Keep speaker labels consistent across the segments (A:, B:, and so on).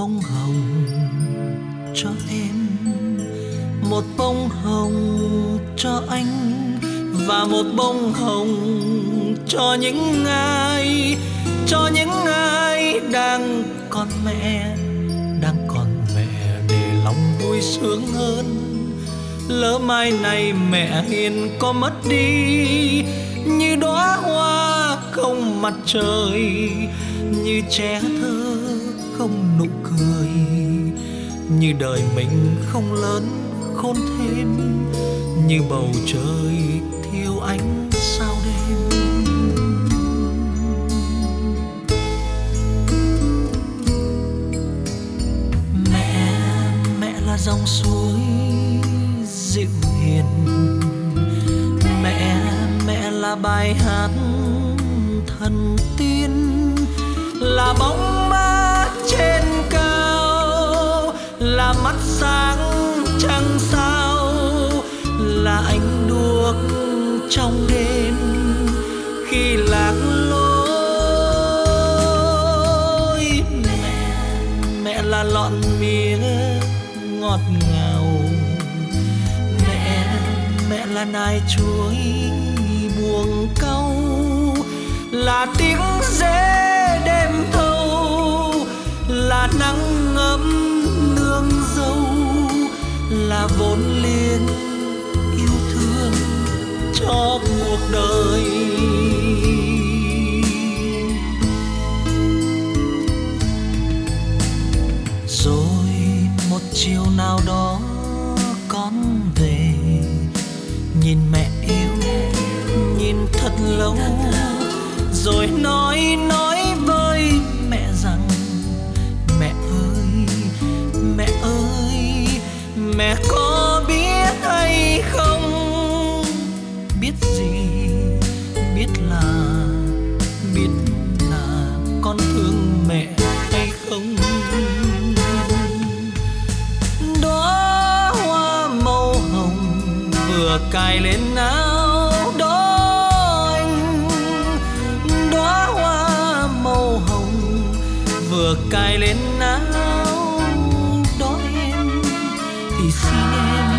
A: bông hồng cho em, một bông hồng cho anh, và một bông hồng cho những ai đang còn mẹ để lòng vui sướng hơn. Lỡ mai này mẹ hiền có mất đi, như đóa hoa không mặt trời, như trẻ thơ không nụ cười, như đời mình không lớn khôn thêm, như bầu trời thiếu ánh sao đêm. Mẹ là dòng suối dịu hiền, mẹ là bài hát thần tiên, là bóng mát trên cao, là mắt sáng trăng sao, là ánh đuốc trong đêm khi lạc lối. Mẹ là lọn mía ngọt ngào, mẹ là nai chuối buông cau, là tiếng rẽ đêm thâu, là nắng ngấm nương dâu, là vốn liếng yêu thương cho cuộc đời. Rồi một chiều nào đó con về, nhìn mẹ yêu, nhìn thật lâu, rồi nói với mẹ rằng mẹ ơi, mẹ có biết hay không? Biết gì? Biết là con thương mẹ hay không? Đóa hoa màu hồng vừa cài lên áo đó anh, đóa hoa màu hồng vừa cài lên áo đó em, thì xin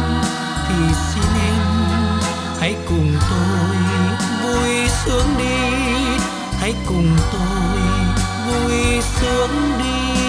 A: em hãy cùng tôi vui sướng đi, hãy cùng tôi vui sướng đi.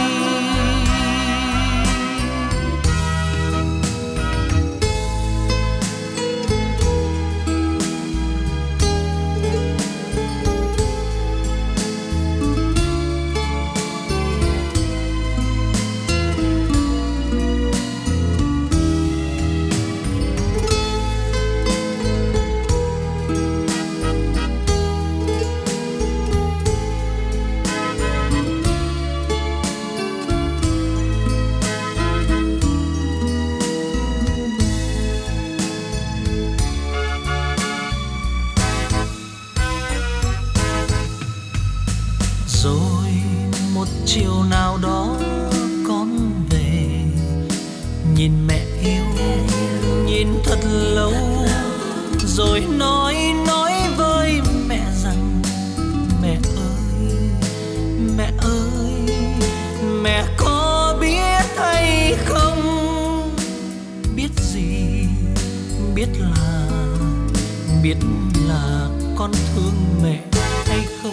A: Rồi một chiều nào đó con về, nhìn mẹ yêu, nhìn thật lâu, rồi nói với mẹ rằng mẹ ơi, mẹ có biết hay không? Biết gì? Biết là con thương mẹ hay không?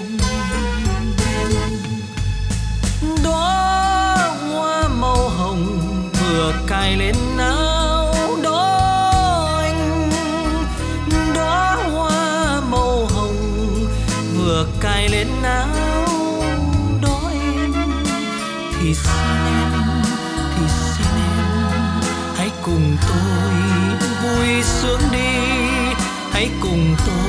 A: Đóa hoa màu hồng vừa cài lên áo đó anh, đóa hoa màu hồng vừa cài lên áo đó em, thì xin em hãy cùng tôi vui sướng đi, hãy cùng tôi